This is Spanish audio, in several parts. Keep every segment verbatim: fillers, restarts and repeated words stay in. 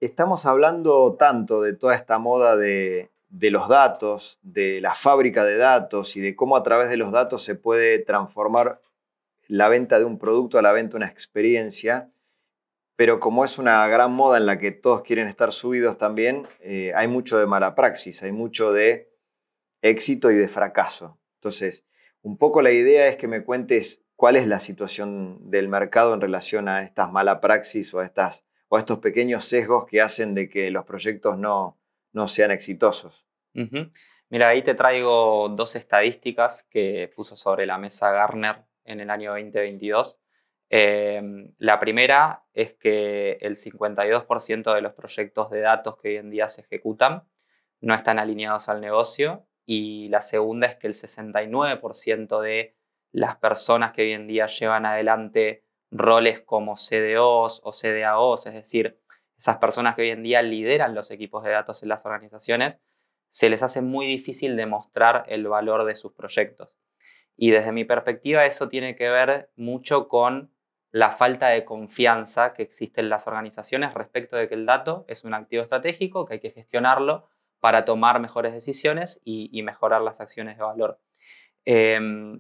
estamos hablando tanto de toda esta moda de, de los datos, de la fábrica de datos y de cómo a través de los datos se puede transformar la venta de un producto a la venta de una experiencia, pero como es una gran moda en la que todos quieren estar subidos también, eh, hay mucho de mala praxis, hay mucho de éxito y de fracaso. Entonces, un poco la idea es que me cuentes cuál es la situación del mercado en relación a estas mala praxis o a, estas, o a estos pequeños sesgos que hacen de que los proyectos no, no sean exitosos. Uh-huh. Mira, ahí te traigo dos estadísticas que puso sobre la mesa Gartner en el año veinte veintidós. Eh, la primera es que el cincuenta y dos por ciento de los proyectos de datos que hoy en día se ejecutan no están alineados al negocio, y la segunda es que el sesenta y nueve por ciento de las personas que hoy en día llevan adelante roles como C D Os o C D A Os, es decir, esas personas que hoy en día lideran los equipos de datos en las organizaciones, se les hace muy difícil demostrar el valor de sus proyectos. Y desde mi perspectiva eso tiene que ver mucho con la falta de confianza que existe en las organizaciones respecto de que el dato es un activo estratégico, que hay que gestionarlo para tomar mejores decisiones y, y mejorar las acciones de valor. Eh,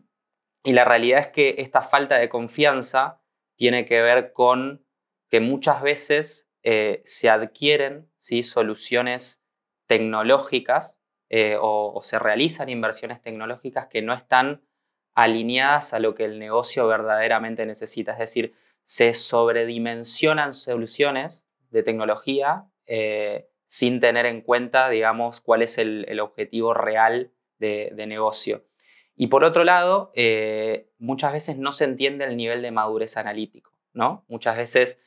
y la realidad es que esta falta de confianza tiene que ver con que muchas veces eh, se adquieren, ¿sí?, soluciones tecnológicas eh, o, o se realizan inversiones tecnológicas que no están alineadas a lo que el negocio verdaderamente necesita. Es decir, se sobredimensionan soluciones de tecnología eh, sin tener en cuenta, digamos, cuál es el, el objetivo real de, de negocio. Y por otro lado, eh, muchas veces no se entiende el nivel de madurez analítico, ¿no? Muchas veces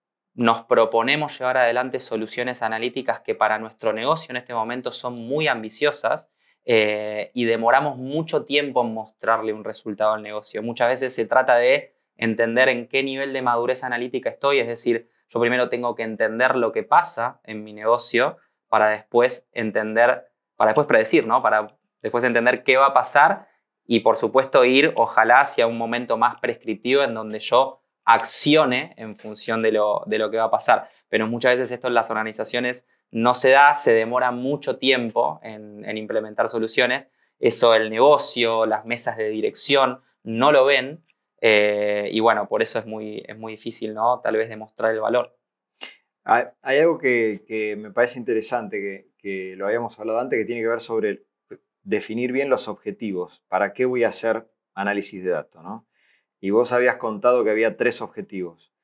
nos proponemos llevar adelante soluciones analíticas que para nuestro negocio en este momento son muy ambiciosas eh, y demoramos mucho tiempo en mostrarle un resultado al negocio. Muchas veces se trata de entender en qué nivel de madurez analítica estoy, es decir, yo primero tengo que entender lo que pasa en mi negocio para después entender, para después predecir, ¿no? Para después entender qué va a pasar y por supuesto ir ojalá hacia un momento más prescriptivo en donde yo accione en función de lo, de lo que va a pasar. Pero muchas veces esto en las organizaciones no se da, se demora mucho tiempo en, en implementar soluciones. Eso el negocio, las mesas de dirección no lo ven eh, y bueno, por eso es muy, es muy difícil, ¿no?, tal vez demostrar el valor. Hay, hay algo que, que me parece interesante, que, que lo habíamos hablado antes, que tiene que ver sobre definir bien los objetivos. ¿Para qué voy a hacer análisis de datos, ¿no? Y vos habías contado que había tres objetivos.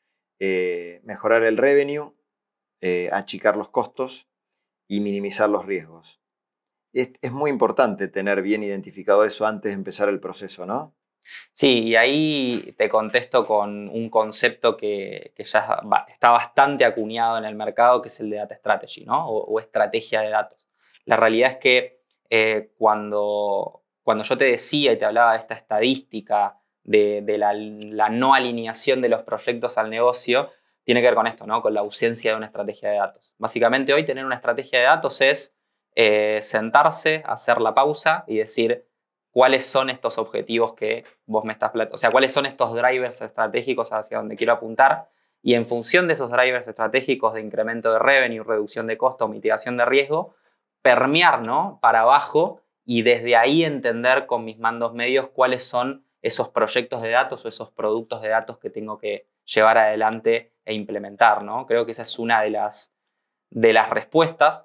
Eh, mejorar el revenue, eh, achicar los costos y minimizar los riesgos. Es, es muy importante tener bien identificado eso antes de empezar el proceso, ¿no? Sí, y ahí te contesto con un concepto que, que ya está bastante acuñado en el mercado, que es el de Data Strategy, ¿no? o, o estrategia de datos. La realidad es que eh, cuando, cuando yo te decía y te hablaba de esta estadística de, de la, la no alineación de los proyectos al negocio, tiene que ver con esto, ¿no?, con la ausencia de una estrategia de datos. Básicamente hoy tener una estrategia de datos es eh, sentarse, hacer la pausa y decir cuáles son estos objetivos que vos me estás planteando, o sea, cuáles son estos drivers estratégicos hacia donde quiero apuntar, y en función de esos drivers estratégicos de incremento de revenue, reducción de costo, mitigación de riesgo, permear, ¿no?, para abajo y desde ahí entender con mis mandos medios cuáles son esos proyectos de datos o esos productos de datos que tengo que llevar adelante e implementar, ¿no? Creo que esa es una de las, de las respuestas.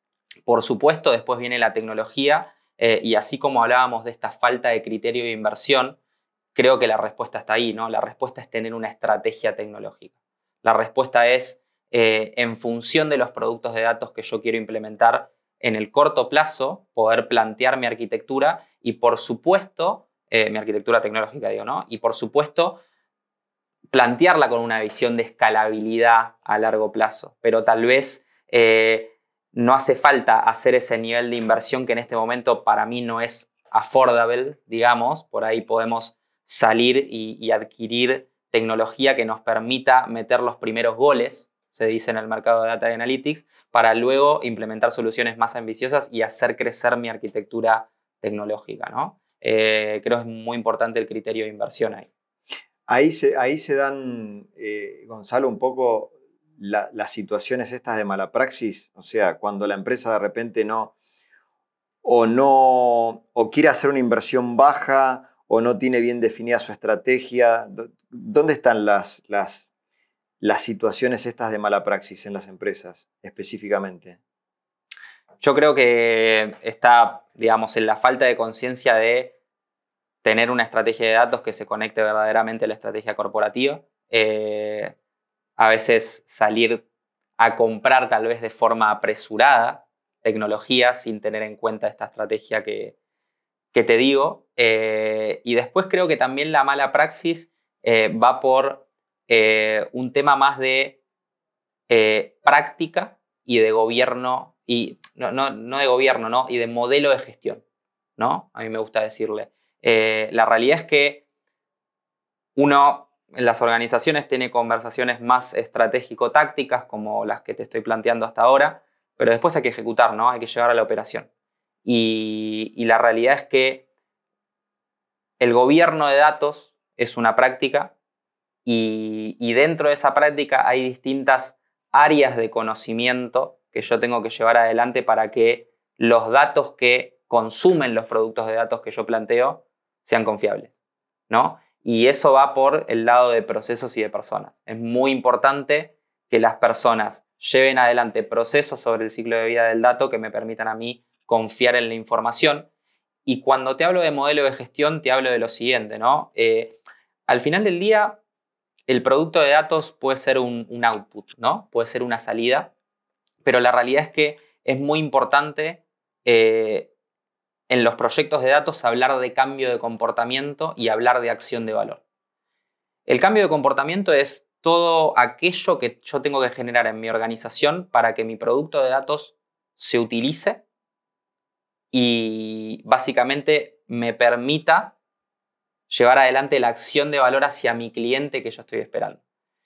Por supuesto, después viene la tecnología eh, y así como hablábamos de esta falta de criterio de inversión, creo que la respuesta está ahí, ¿no? La respuesta es tener una estrategia tecnológica. La respuesta es, eh, en función de los productos de datos que yo quiero implementar en el corto plazo, poder plantear mi arquitectura y, por supuesto, eh, mi arquitectura tecnológica, digo, ¿no? Y, por supuesto, plantearla con una visión de escalabilidad a largo plazo. Pero tal vez eh, no hace falta hacer ese nivel de inversión que en este momento para mí no es affordable, digamos. Por ahí podemos salir y, y adquirir tecnología que nos permita meter los primeros goles, se dice en el mercado de Data Analytics, para luego implementar soluciones más ambiciosas y hacer crecer mi arquitectura tecnológica, ¿no? Eh, creo que es muy importante el criterio de inversión ahí. Ahí se, ahí se dan, eh, Gonzalo, un poco la, las situaciones estas de mala praxis? O sea, cuando la empresa de repente no o no o quiere hacer una inversión baja o no tiene bien definida su estrategia. ¿Dónde están las, las, las situaciones estas de mala praxis en las empresas específicamente? Yo creo que está, digamos, en la falta de conciencia de tener una estrategia de datos que se conecte verdaderamente a la estrategia corporativa. Eh, a veces salir a comprar tal vez de forma apresurada tecnología sin tener en cuenta esta estrategia que, que te digo. Eh, y después creo que también la mala praxis eh, va por eh, un tema más de eh, práctica y de gobierno, y no, no, no de gobierno, ¿no? Y de modelo de gestión, ¿no? A mí me gusta decirle. Eh, la realidad es que uno en las organizaciones tiene conversaciones más estratégico-tácticas como las que te estoy planteando hasta ahora, pero después hay que ejecutar, ¿no? Hay que llevar a la operación. Y, y la realidad es que el gobierno de datos es una práctica y, y dentro de esa práctica hay distintas áreas de conocimiento que yo tengo que llevar adelante para que los datos que consumen los productos de datos que yo planteo sean confiables, ¿no? Y eso va por el lado de procesos y de personas. Es muy importante que las personas lleven adelante procesos sobre el ciclo de vida del dato que me permitan a mí confiar en la información. Y cuando te hablo de modelo de gestión, te hablo de lo siguiente, ¿no? Eh, al final del día, el producto de datos puede ser un, un output, ¿no? Puede ser una salida, pero la realidad es que es muy importante eh, en los proyectos de datos hablar de cambio de comportamiento y hablar de acción de valor. El cambio de comportamiento es todo aquello que yo tengo que generar en mi organización para que mi producto de datos se utilice y básicamente me permita llevar adelante la acción de valor hacia mi cliente que yo estoy esperando.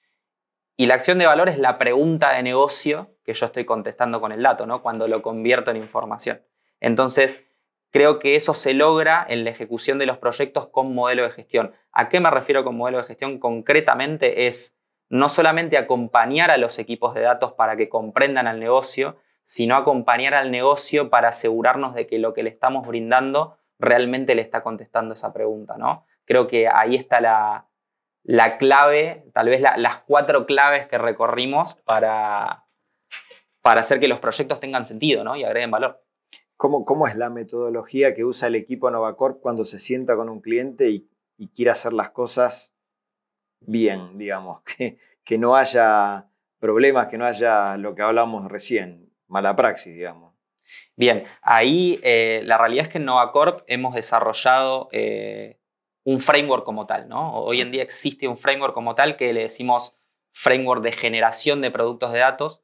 Y la acción de valor es la pregunta de negocio que yo estoy contestando con el dato, ¿no? Cuando lo convierto en información. Entonces, creo que eso se logra en la ejecución de los proyectos con modelo de gestión. ¿A qué me refiero con modelo de gestión? Concretamente es no solamente acompañar a los equipos de datos para que comprendan al negocio, sino acompañar al negocio para asegurarnos de que lo que le estamos brindando realmente le está contestando esa pregunta, ¿no? Creo que ahí está la, la clave, tal vez la, las cuatro claves que recorrimos para, para hacer que los proyectos tengan sentido, ¿no? Y agreguen valor. ¿Cómo, ¿Cómo es la metodología que usa el equipo Novacorp cuando se sienta con un cliente y, y quiere hacer las cosas bien, digamos? Que, que no haya problemas, que no haya lo que hablábamos recién, mala praxis, digamos. Bien, ahí eh, la realidad es que en Novacorp hemos desarrollado eh, un framework como tal, ¿no? Hoy en día existe un framework como tal que le decimos framework de generación de productos de datos,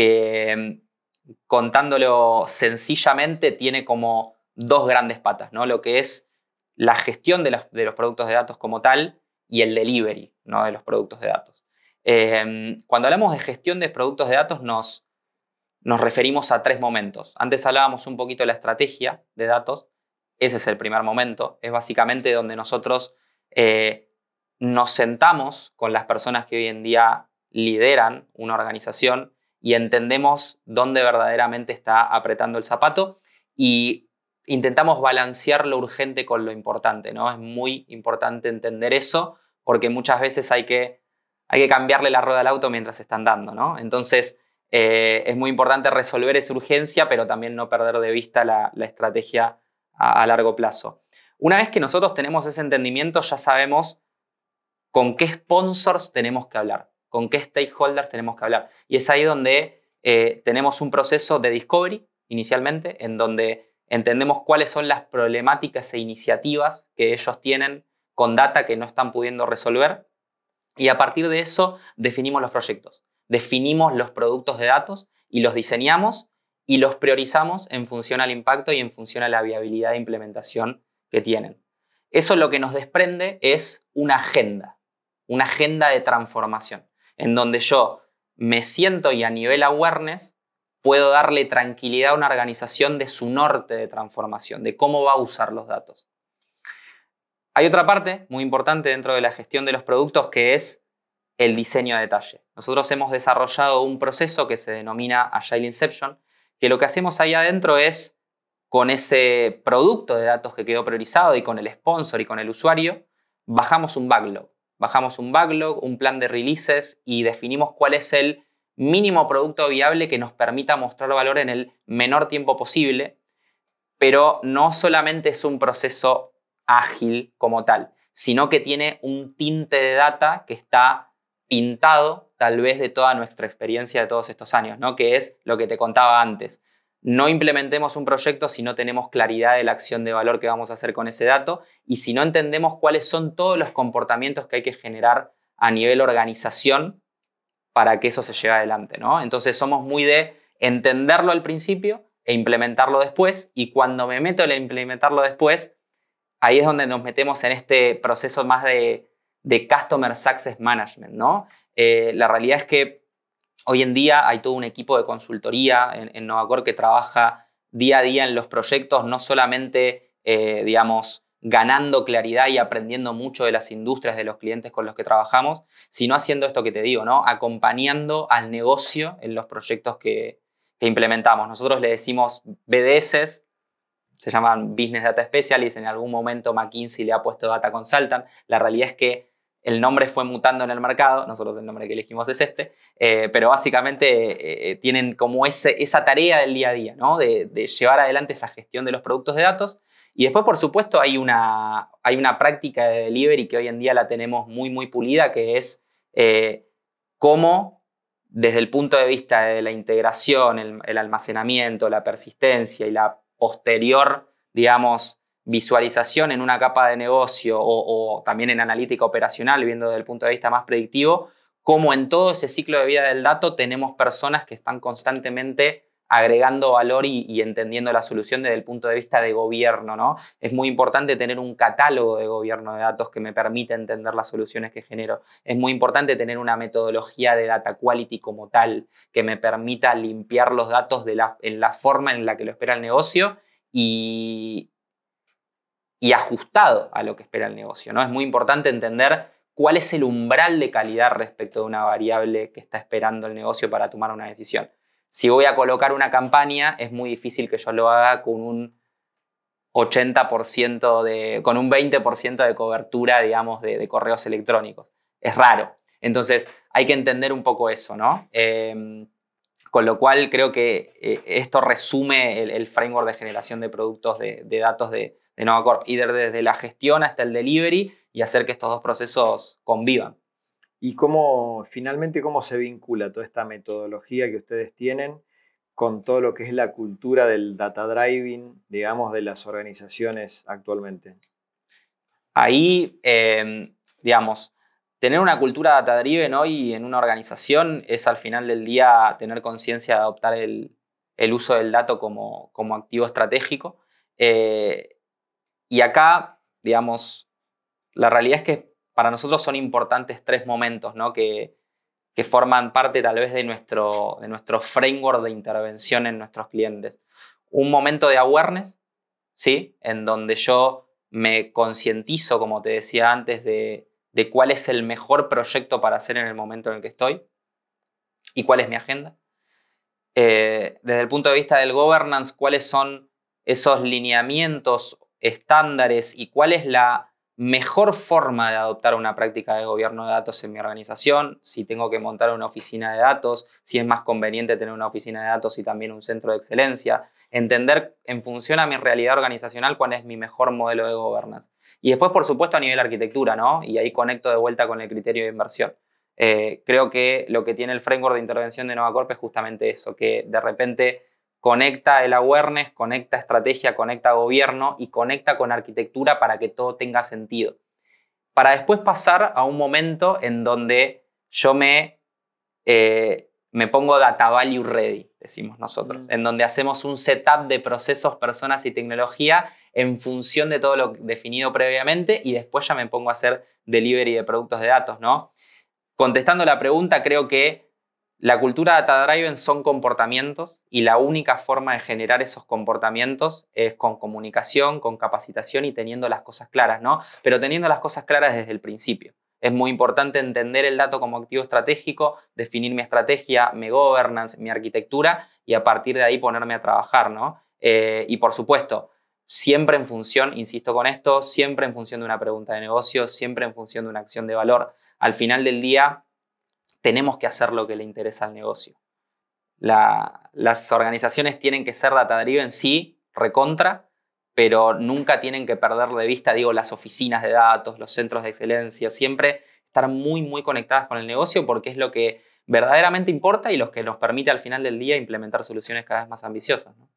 que contándolo sencillamente tiene como dos grandes patas, ¿no? Lo que es la gestión de los, de los productos de datos como tal y el delivery, ¿no? De los productos de datos. Eh, cuando hablamos de gestión de productos de datos nos nos referimos a tres momentos. Antes hablábamos un poquito de la estrategia de datos. Ese es el primer momento. Es básicamente donde nosotros eh, nos sentamos con las personas que hoy en día lideran una organización y entendemos dónde verdaderamente está apretando el zapato y intentamos balancear lo urgente con lo importante, ¿no? Es muy importante entender eso porque muchas veces hay que, hay que cambiarle la rueda al auto mientras está andando, ¿no? Entonces, Eh, es muy importante resolver esa urgencia, pero también no perder de vista la, la estrategia a, a largo plazo. Una vez que nosotros tenemos ese entendimiento, ya sabemos con qué sponsors tenemos que hablar, con qué stakeholders tenemos que hablar. Y es ahí donde eh, tenemos un proceso de discovery inicialmente, en donde entendemos cuáles son las problemáticas e iniciativas que ellos tienen con data que no están pudiendo resolver. Y a partir de eso definimos los proyectos. Definimos los productos de datos y los diseñamos y los priorizamos en función al impacto y en función a la viabilidad de implementación que tienen. Eso lo que nos desprende es una agenda, una agenda de transformación, en donde yo me siento y a nivel awareness puedo darle tranquilidad a una organización de su norte de transformación, de cómo va a usar los datos. Hay otra parte muy importante dentro de la gestión de los productos que es el diseño a detalle. Nosotros hemos desarrollado un proceso que se denomina Agile Inception, que lo que hacemos ahí adentro es, con ese producto de datos que quedó priorizado y con el sponsor y con el usuario, bajamos un backlog. Bajamos un backlog, un plan de releases y definimos cuál es el mínimo producto viable que nos permita mostrar valor en el menor tiempo posible, pero no solamente es un proceso ágil como tal, sino que tiene un tinte de data que está pintado tal vez de toda nuestra experiencia de todos estos años, ¿no? Que es lo que te contaba antes. No implementemos un proyecto si no tenemos claridad de la acción de valor que vamos a hacer con ese dato y si no entendemos cuáles son todos los comportamientos que hay que generar a nivel organización para que eso se lleve adelante, ¿no? Entonces somos muy de entenderlo al principio e implementarlo después, y cuando me meto en implementarlo después, ahí es donde nos metemos en este proceso más de, de Customer Success Management, ¿no? Eh, la realidad es que hoy en día hay todo un equipo de consultoría en, en Novacor que trabaja día a día en los proyectos, no solamente, eh, digamos, ganando claridad y aprendiendo mucho de las industrias, de los clientes con los que trabajamos, sino haciendo esto que te digo, ¿no? Acompañando al negocio en los proyectos que, que implementamos. Nosotros le decimos B D S, se llaman Business Data Specialists, en algún momento McKinsey le ha puesto Data Consultant. La realidad es que el nombre fue mutando en el mercado, nosotros el nombre que elegimos es este, eh, pero básicamente eh, tienen como ese, esa tarea del día a día, ¿no? De, de llevar adelante esa gestión de los productos de datos. Y después, por supuesto, hay una, hay una práctica de delivery que hoy en día la tenemos muy, muy pulida, que es eh, cómo, desde el punto de vista de la integración, el, el almacenamiento, la persistencia y la posterior, digamos, visualización en una capa de negocio o, o también en analítica operacional, viendo desde el punto de vista más predictivo, cómo en todo ese ciclo de vida del dato tenemos personas que están constantemente agregando valor y, y entendiendo la solución desde el punto de vista de gobierno, ¿no? Es muy importante tener un catálogo de gobierno de datos que me permita entender las soluciones que genero. Es muy importante tener una metodología de data quality como tal, que me permita limpiar los datos de la, en la forma en la que lo espera el negocio y, y ajustado a lo que espera el negocio, ¿no? Es muy importante entender cuál es el umbral de calidad respecto de una variable que está esperando el negocio para tomar una decisión. Si voy a colocar una campaña, es muy difícil que yo lo haga con un ochenta por ciento de, con un veinte por ciento de cobertura, digamos, de, de correos electrónicos. Es raro. Entonces, hay que entender un poco eso, ¿no? Eh, con lo cual, creo que eh, esto resume el, el framework de generación de productos de, de datos de, de Novacorp, y desde la gestión hasta el delivery, y hacer que estos dos procesos convivan. ¿Y cómo, finalmente, cómo se vincula toda esta metodología que ustedes tienen con todo lo que es la cultura del data driving, digamos, de las organizaciones actualmente? Ahí, eh, digamos, tener una cultura data driven hoy en una organización es, al final del día, tener conciencia de adoptar el, el uso del dato como, como activo estratégico. Eh, y acá, digamos, la realidad es que para nosotros son importantes tres momentos, ¿no? que, que forman parte tal vez de nuestro, de nuestro framework de intervención en nuestros clientes. Un momento de awareness, ¿sí? En donde yo me concientizo, como te decía antes, de, de cuál es el mejor proyecto para hacer en el momento en el que estoy y cuál es mi agenda. Eh, desde el punto de vista del governance, cuáles son esos lineamientos, estándares y cuál es la mejor forma de adoptar una práctica de gobierno de datos en mi organización, si tengo que montar una oficina de datos, si es más conveniente tener una oficina de datos y también un centro de excelencia, entender en función a mi realidad organizacional cuál es mi mejor modelo de governance. Y después, por supuesto, a nivel arquitectura, ¿no? Y ahí conecto de vuelta con el criterio de inversión. Eh, creo que lo que tiene el framework de intervención de Novacorp es justamente eso, que de repente conecta el awareness, conecta estrategia, conecta gobierno y conecta con arquitectura para que todo tenga sentido. Para después pasar a un momento en donde yo me, eh, me pongo data value ready, decimos nosotros, mm. en donde hacemos un setup de procesos, personas y tecnología en función de todo lo definido previamente, y después ya me pongo a hacer delivery de productos de datos, ¿no? Contestando la pregunta, creo que la cultura data-driven son comportamientos, y la única forma de generar esos comportamientos es con comunicación, con capacitación y teniendo las cosas claras, ¿no? Pero teniendo las cosas claras desde el principio. Es muy importante entender el dato como activo estratégico, definir mi estrategia, mi governance, mi arquitectura y a partir de ahí ponerme a trabajar, ¿no? Eh, y por supuesto, siempre en función, insisto con esto, siempre en función de una pregunta de negocio, siempre en función de una acción de valor. Al final del día, tenemos que hacer lo que le interesa al negocio. La, las organizaciones tienen que ser data-driven, sí, recontra, pero nunca tienen que perder de vista, digo, las oficinas de datos, los centros de excelencia, siempre estar muy, muy conectadas con el negocio porque es lo que verdaderamente importa y lo que nos permite al final del día implementar soluciones cada vez más ambiciosas, ¿no?